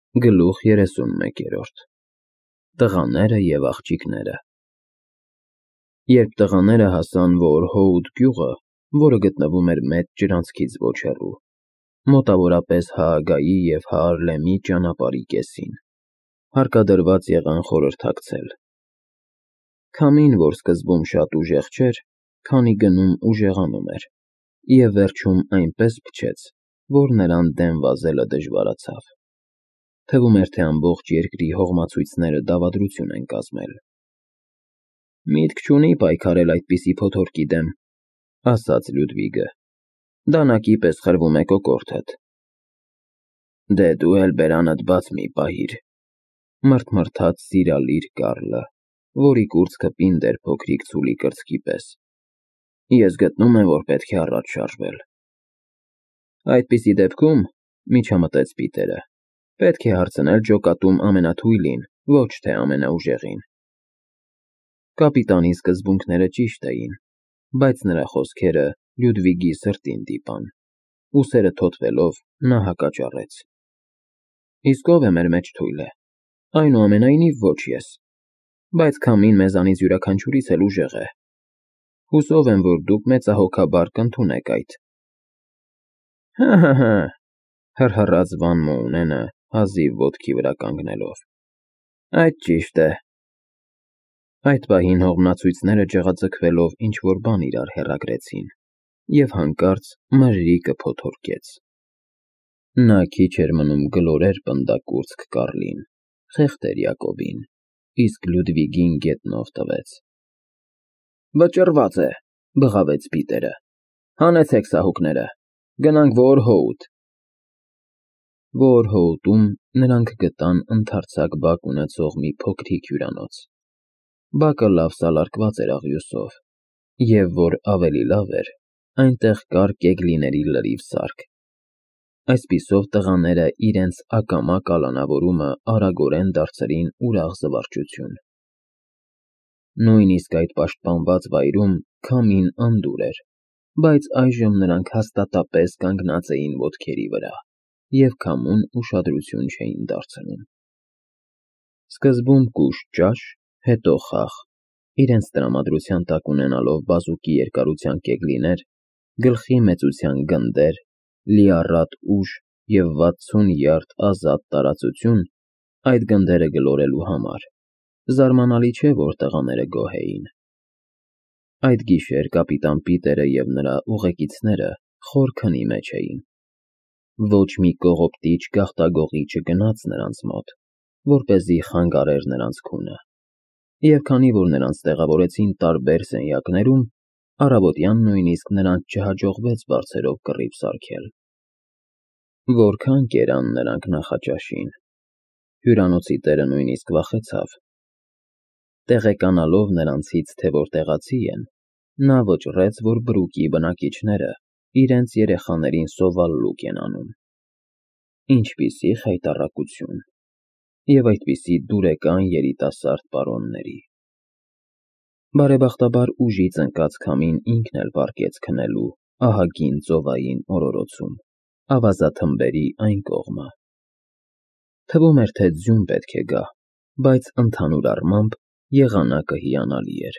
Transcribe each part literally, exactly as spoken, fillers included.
Գլուխ երեսունմեկերորդ Տղաները և աղջիկները Երբ տղաները հասան Վորհոութ գյուղը, որը գտնվում էր մեծ ջրանցքից ոչ հեռու, մոտավորապես Հաագայի և Հաառլեմի ճանապարհի կեսին, հարկադրված եղան խորհրդակցել. Քամին, որ սկզբում շատ ուժեղ չէր, քանի գնում ուժեղանում էր, և վերջում այնպես փչեց, որ նրան դեմ վազելը դժվարացավ. թվում էր, թե ամբողջ երկրի հողմացույցները դավադրություն են կազմել։ «Միտք չունի պայքարել այդպիսի փոթորկի դեմ,» ասաց Լյուդվիգը, «դանակի պես խրվում է կոկորդդ»։ «Դե դու էլ բերանդ բաց մի պահիր,» մռթմռթաց սիրալիր Կառլը, որի կուրծքը պինդ էր փոքրիկ ցուլի կրծքի պես։ «Ես գտնում եմ, որ պետք է առաջ շարժվել»։ «Այդպիսի դեպքում,» միջամտեց Պիտերը, «պետք է հարցնել ջոկատում ամենաթույլին, ոչ թե ամենաուժեղին»։ Կապիտանի սկզբունքները ճիշտ էին, բայց նրա խոսքերը Լյուդվիգի սրտին դիպան։ Ուսերը թոթվելով նա հակաճառեց. «Իսկ ով է մեր մեջ թույլը։ Այնուամենայնիվ ոչ ես, բայց քամին մեզանից յուրաքանչյուրիս էլ ուժեղ է։ Հուսով եմ, որ դուք մեծահոգաբար կընդունեք այդ»։ «Հը՛֊հը՛֊հը՛», հռհռաց Վան Մոունենը հազիվ ոտքի վրա կանգնելով, «այդ ճիշտ է»։ Այդ պահին հողմնացույցները ջղաձգվելով ինչ֊որ բան իրար հեռագրեցին, և հանկարծ մրրիկը փոթորկեց։ Նա քիչ էր մնում գլորեր պնդակուրծք Կառլին, խեղդեր Յակոբին, իսկ Լյուդվիգին գետնով տվեց։ «Վճռված է,» բղավեց Պիտերը, «հանեցեք սահուկները, գնանք Վորհոութ»։ Վորհոութում նրանք գտան ընդարձակ բակ ունեցող մի փոքրիկ հյուրանոց։ Բակը լավ սալարկված էր աղյուսով, և, որ ավելի լավ էր, այնտեղ կար կեգլիների լրիվ սարք։ Այսպիսով տղաները իրենց ակամա կալանավորումը արագորեն դարձրին ուրախ զվարճություն։ Նույնիսկ այդ պաշտպանված վայրում քամին անդուր էր, բայց այժմ նրանք հաստատապես կանգնած էին ոտքերի վրա և քամուն ուշադրություն չէին դարձնում։ Սկզբում կուշտ ճաշ, հետո խաղ, իրենց տրամադրության տակ ունենալով բազուկի երկարության կեգլիներ, գլխի մեծության գնդեր, լիառատ ուժ և վաթսուն յարդ ազատ տարածություն այդ գնդերը գլորելու համար, զարմանալի չէ, որ տղաները գոհ էին։ Այդ գիշեր կապիտան Պիտերը և նրա ուղեկիցները խոր քնի մեջ էին։ Ոչ մի կողոպտիչ գաղտագողի չգնաց նրանց մոտ, որպեսզի խանգարեր նրանց քունը, և քանի որ նրանց տեղավորեցին տարբեր սենյակներում, առավոտյան նույնիսկ նրանց չհաջողվեց բարձրով կռիվ սարքել։ Որքան կերան նրանք նախաճաշին, հյուրանոցի տերը նույնիսկ վախեցավ։ Տեղեկանալով նրանցից, թե որ տեղացի են, նա վճռեց, որ բրուկի բնակիչները իրենց երեխաներին սովալլուկ են անում։ Ինչպիսի խայտառակություն և այդպիսի դուրեկան երիտասարդ պարոնների։ Բարեբախտաբար ուժից ընկած քամին ինքն էլ պառկեց քնելու ահագին ծովային օրորոցում, ավազաթմբերի այն կողմը։ Թվում էր, թե ձյուն պետք է գա, բայց ընդհանուր առմամբ եղանակը հիանալի էր։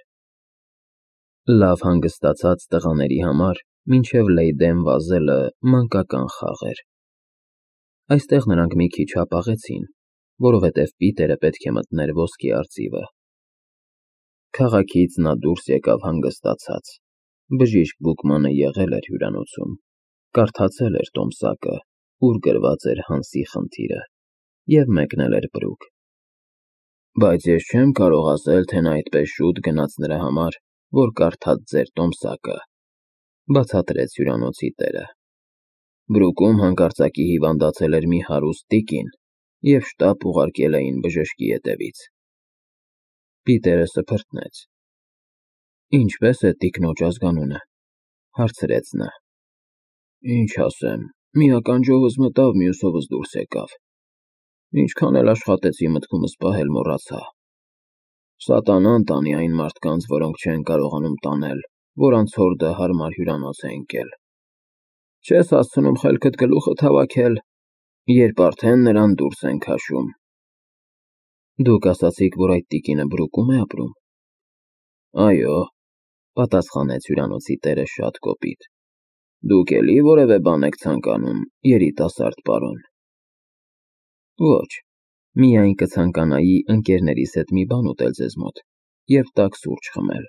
Լավ հանգստացած տղաների համար մինչև Լեյդեն վազելը մանկական խաղ էր։ Այստեղ նրանք մի քիչ հապաղեցին, որովհետև Պիտերը պետք է մտներ ոսկի արծիվը։ Քաղաքից նա դուրս եկավ հանգստացած, բժիշկ Բուկմանը եղել էր հյուրանոցում, կարդացել էր տոմսակը, ուր գրված էր Հանսի խնդիրը, և մեկնել էր բրուկ։ «Բայց ես չեմ կարող ասել, թե նա այդպես շուտ գնաց նրա համար, որ կարդաց ձեր տոմսակը», բացատրեց հյուրանոցի տերը։ «Բրուկում հանկարծակի հիվանդացել էր մի հարուստ տիկին, և շտապ ուղարկել էին բժշկի ետևից»։ Պիտերը սփռտնեց։ «Ինչպե՞ս է տիկնոջ ազգանունը», հարցրեց նա։ «Ինչ ասեմ, մի ականջովս մտավ, մյուսովս դուրս եկավ։ Ինչքան էլ աշխատեցի մտքումս պահել, մոռացա։ Սատանան տանի այն մարդկանց, որոնք չեն կարողանում տանել, որոնց հորդը հարմար հյուրանոց է ընկել։ Չես հասցնում խելքդ գլուխդ հավաքել, երբ արդեն նրան դուրս են քաշում։ Դուք ասացիք, որ այդ տիկինը Բրուկում է ապրում։ Այո, պատասխանեց հյուրանոցի տերը շատ կոպիտ։ Դուք էլի որևէ բան եք ցանկանում, երիտասարդ պարոն։ Ոչ, միայն կցանկանայի ընկերներիս հետ մի բան ուտել ձեզ մոտ և տաք սուրճ խմել։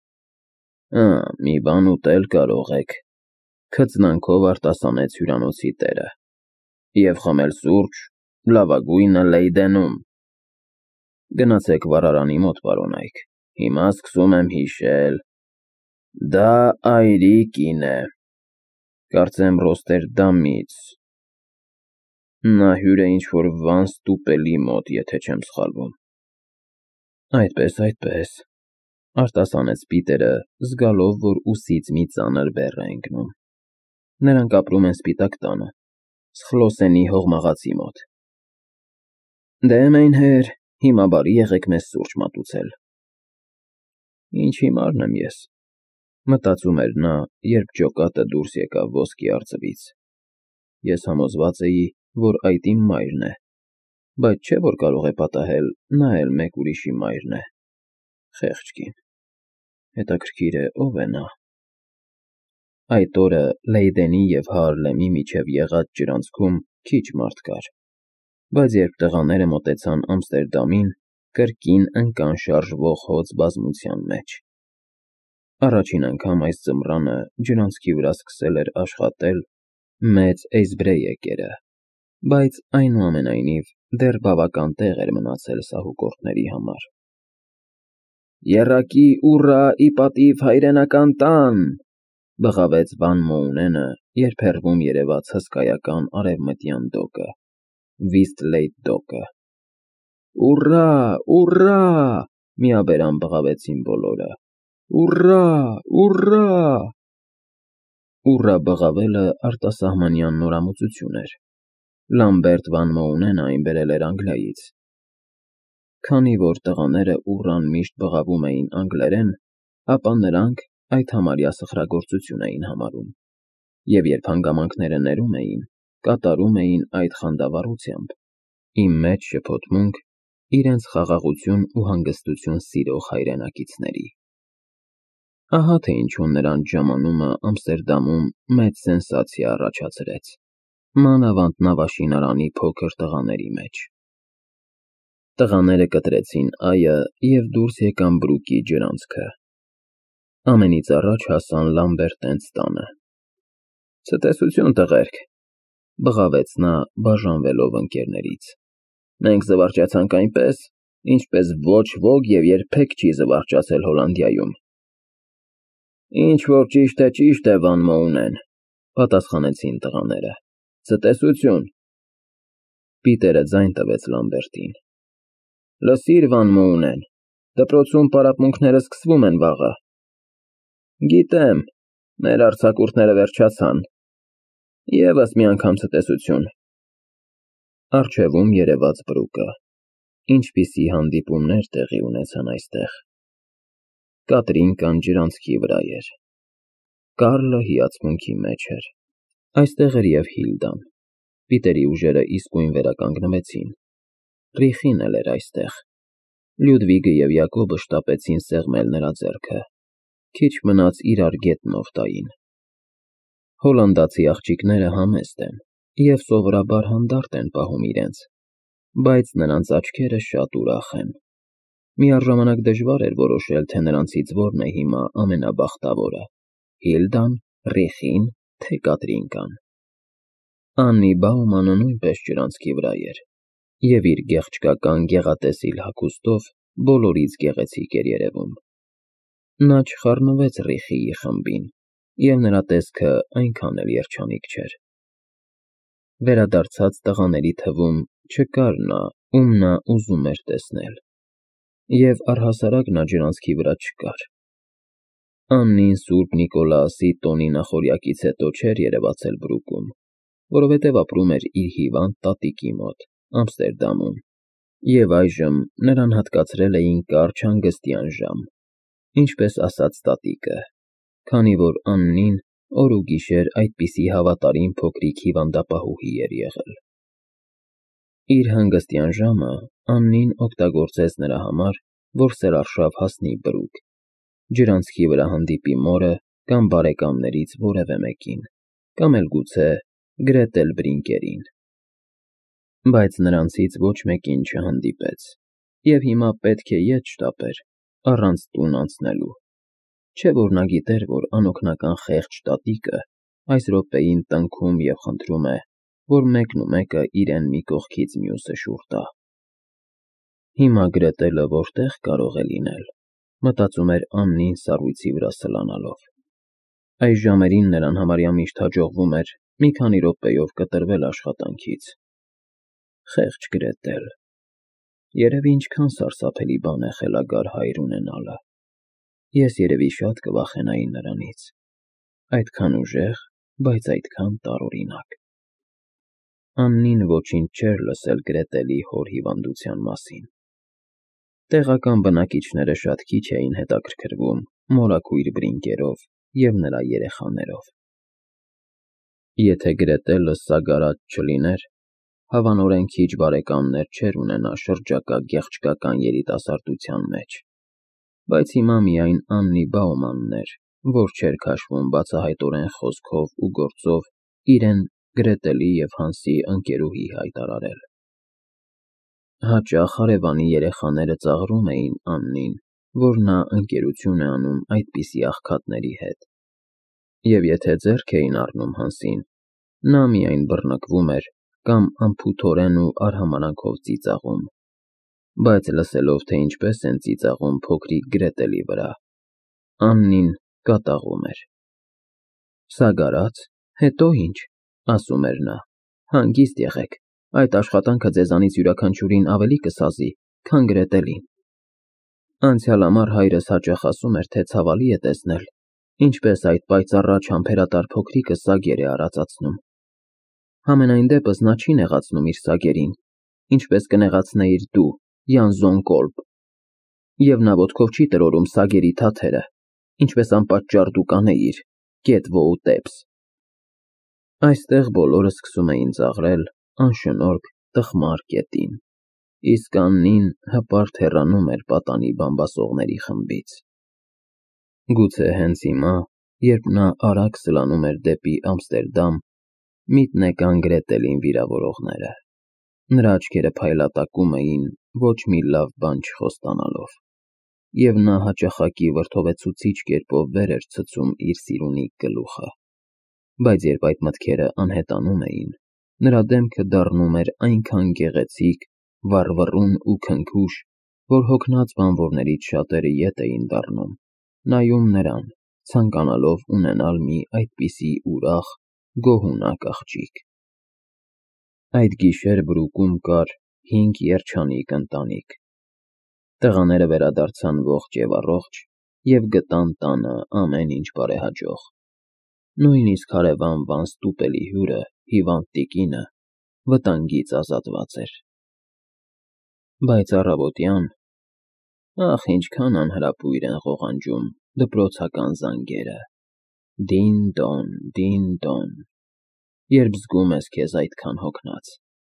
Ա, մի բան ուտել կարող եք, քծնանքով արտասանեց հյուրանոցի տերը։ Եվ խմել սուրճ, լավագույնը Լեյդենում։ Գնացեք վառարանի մոտ, պարոն Այք, հիմա սկսում եմ հիշել։ Դա այրի կին է, կարծեմ Ռոստերդամից։ Նա հյուր է ինչ-որ Վան Ստուպելի մոտ, եթե չեմ սխալվում։ Այդպես, այդպես, արտասանեց Պիտերը, զգալով, որ ուսից մի ծանր բեռ է ընկնում։ Նրանք ապրում են Սպիտակ տանը, Սխլոսենի հողմաղացի մոտ։ Դե մայնհեր, հիմա բարի եղեք մեզ սուրճ մատուցել։ Ինչ հիմարն եմ ես, մտածում էր նա, երբ ջոկատը դուրս եկավ ոսկի արծվից։ Ես համոզված էի, որ այդ իմ մայրն է, բայց չէ որ կարող է պատահել, նա էլ մեկ ուրիշի մայրն է։ Խեղճ կին։ Հետաքրքիր է, ով է նա։ Այդ օրը Լեյդենի և Հարլեմի միջև եղած ջրանցքում քիչ մարդ կար, բայց երբ տղաները մոտեցան Ամստերդամին, կրկին ընկան շարժվող հոծ բազմության մեջ։ Առաջին անգամ այս ձմռանը ջրանցքի վրա սկսել էր աշխատել մեծ էյզբրեյեկերը, բայց այնուամենայնիվ դեռ բավական տեղ էր մնացել սահուկորդների համար։ Եռակի ուռա ի պատիվ հայրենական տան, բղավեց Վան Մոունենը, երբ հեռվում երևաց հսկայական արևմտյան դոկը, Վիսթլեյթ դոկը։ Ուռա, ուռա, միաբերան բղավեցին բոլորը։ Ուռա, ուռա։ Ուռա բղավելը արտասահմանյան նորամուծություն էր։ Լամբերտ Վան Մոունենը այն բերել էր Անգլիայից։ Քանի որ տղաները ուռան միշտ բղավում էին անգլերեն, ապա նրանք այդ համարյա սխրագործություն էին համարում, և երբ հանգամանքները ներում էին, կատարում էին այդ խանդավառությամբ, իմ մեջ շփոթմունք իրենց խաղաղություն ու հանգստություն սիրող հայրենակիցների։ Ահա թե ինչու նրանց ժամանումը Ամստերդամում մեծ սենսացիա առաջացրեց, մանավանդ նավաշինարանի փոքր տղաների մեջ։ Տղաները կտրեցին այը և դուրս եկան Բրուկի ջրանցքը։ Ամենից առաջ հասան Լամբերտենց տանը։ Ցտեսություն, տղերք, բղավեց նա, բաժանվելով ընկերներից։ Մենք զվարճացանք այնպես, ինչպես ոչ ոք և երբեք չի զվարճացել Հոլանդիայում։ Ինչ որ ճիշտ է, ճիշտ է, Վան Մոունեն, պատասխանեցին տղաները։ Ցտեսություն։ Պիտերը ձայն տվեց Լամբերտին։ Լսիր, Վան Մոունեն, դպրոցում պարապմունքները սկսվում են վաղը։ Գիտեմ, մեր արձակուրդները վերջացան։ Եվս մի անգամ ցտեսություն։ Առջևում երևաց Բրուկը։ Ինչպիսի հանդիպումներ տեղի ունեցան այստեղ։ Կատրինկան ջրանցքի վրա էր։ Կարլը հիացմունքի մեջ էր։ Այստեղ էր և Հիլդան։ Պիտերի ուժերը իսկույն վերականգնվեցին։ Ռիխին էլ էր այստեղ։ Լյուդվիգը և Յակոբը շտապեցին սեղմել նրա ձեռքը։ Քիչ մնաց իրար գետնով տային։ Հոլանդացի աղջիկները համեստ են և սովորաբար հանդարտ են պահում իրենց, բայց նրանց աչքերը շատ ուրախ են։ Միառժամանակ դժվար էր որոշել, թե նրանցից որն է հիմա ամենաբախտավորը՝ Հիլդան, Ռիխին, թե Կատրինկան։ Աննի Բաումանը նույնպես ջրանցքի վրա էր, և իր գեղչկական գեղատեսիլ հագուստով բոլորից գեղեցիկ էր երևում։ Նա չխառնվեց Ռիխիի խմբին, և նրա տեսքը այնքան էլ երջանիկ չէր։ Վերադարձած տղաների թվում չկար նա, ում նա ուզում էր տեսնել, և առհասարակ նա ջրանցքի վրա չկար։ Աննին Սուրբ Նիկոլաուսի տոնի նախօրյակից հետո չէր երևացել Բրուկում, որովհետև ապրում էր իր հիվանդ տատիկի մոտ, Ամստերդամում, և այժմ նրան հատկացրել էին կարճ հանգստյան ժամ, ինչպես ասաց տատիկը, քանի որ Աննին օր ու գիշեր այդպիսի հավատարիմ փոքրիկ հիվանդապահուհի էր եղել։ Իր հանգստյան ժամը Աննին օգտագործեց նրա համար, որ սերարշավ հասնի բրուկ, ջրանցքի վրա հանդիպի մորը կամ բարեկամներից որևէ մեկին, կամ էլ գուցե Գրետել Բրինկերին։ Բայց նրանցից ոչ մեկին չհանդիպեց, և հիմա պետք է ետ շտապեր, առանց տուն անցնելու, չէ որ նա գիտեր, որ անօգնական խեղճ տատիկը այս րոպեին տնքում և խնդրում է, որ մեկն ու մեկը իրեն մի կողքից մյուսը շուռ տա։ Հիմա Գրետելը որտե՞ղ կարող է լինել, մտածում էր Աննին սառույցի վրա սլանալով։ Այս ժամերին նրան համարյա միշտ հաջողվում էր մի քանի րոպեով կտրվել աշխատանքից։ Խեղճ Գրետել… Երևի ինչքան սարսափելի բան է խելագար հայր ունենալը։ Ես երևի շատ կվախենայի նրանից։ Այդքան ուժեղ, բայց այդքան տարօրինակ։ Աննին ոչինչ չէր լսել Գրետելի հոր հիվանդության մասին։ Տեղական բնակիչները շատ քիչ էին հետաքրքրվում մորաքույր Բրինկերով և նրա երեխաներով։ Եթե Գրետելը սագարած չլիներ, հավանորեն քիչ բարեկամներ չէր ունենա շրջակա գեղեցկական երիտասարդության մեջ, բայց հիմա միայն Աննի Բաումանն էր, որ չէր քաշվում բացահայտորեն խոսքով ու գործով իրեն Գրետելի և Հանսի ընկերուհի հայտարարել։ Հաճախ հարևանի երեխաները ծաղրում էին Աննին, որ նա ընկերություն է անում այդպիսի աղքատների հետ, և եթե ձեռք էին առնում Հանսին, նա միայն բռնկվում էր կամ անփութորեն ու արհամարհանքով ծիծաղում, բայց լսելով, թե ինչպես են ծիծաղում փոքրիկ Գրետելի վրա, Աննին կատաղում էր։ Սագարած, հետո ի՞նչ, ասում էր նա, հանգիստ եղեք, այդ աշխատանքը ձեզանից յուրաքանչյուրին ավելի կսազի, քան Գրետելին։ Անցյալ ամառ հայրս հաճախ ասում էր, թե ցավալի է տեսնել, ինչպես այդ պայծառաջ համբերատար փոքրիկը սագեր է արածացնում։ Համենայն դեպս նա չի նեղացնում իր սագերին, ինչպես կնեղացնեիր դու, Յանզոն Կոլբ, և նա ոտքով չի տրորում սագերի թաթերը, ինչպես անպատճառ դու կանեիր, Գետ Ոուտեպս։ Այստեղ բոլորը սկսում էին ծաղրել անշնորհք, տխմար կետին, իսկ Աննին հպարտ հեռանում էր պատանի բամբասողների խմբից։ Գուցե հենց հիմա, երբ նա արագ սլանում էր դեպի Ամստերդամ, միտնեկան Գրետելին վիրավորողները։ Նրա աչքերը փայլատակում էին ոչ մի լավ բան չխոստանալով, և նա հաճախակի վրդովեցուցիչ կերպով վեր էր ցցում իր սիրունիկ գլուխը, բայց երբ այդ մտքերը անհետանում էին, նրա դեմքը դառնում էր այնքան գեղեցիկ, վառվռուն ու քնքուշ, որ հոգնած բանվորներից շատերը ետ էին դառնում, նայում նրան, ցանկանալով ունենալ մի այդպիսի ուրախ, գոհունակ աղջիկ։ Այդ գիշեր բրուկում կար հինգ երջանիկ ընտանիք։ Տղաները վերադարձան ողջ և առողջ և գտան տանը ամեն ինչ բարեհաջող։ Նույնիսկ հարևան Վանստուպելի հյուրը, հիվանդ տիկինը, վտանգից ազատված էր։ Բայց առավոտյան… Ախ, ինչքան անհրապույր են ղողանջում դպրոցական զանգերը. դին֊դոն, դին֊դոն, երբ զգում ես քեզ այդքան հոգնած։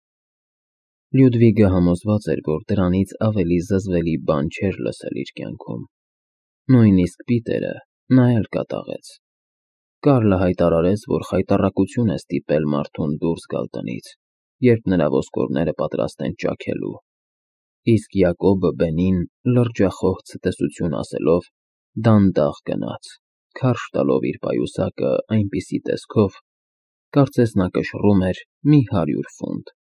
Լյուդվիգը համոզված էր, որ դրանից ավելի զզվելի բան չէր լսել իր կյանքում։ Նույնիսկ Պիտերը նա էլ կատաղեց։ Կարլը հայտարարեց, որ խայտառակություն է ստիպել մարդուն դուրս գալ տնից, երբ նրա ոսկորները պատրաստ են ճաքելու, իսկ Յակոբը Բենին լրջախոհ ցտեսություն ասելով դանդաղ գնաց, քարշ տալով իր պայուսակը այնպիսի տեսքով, կարծես նա կշռում էր մի հարյուր ֆունտ։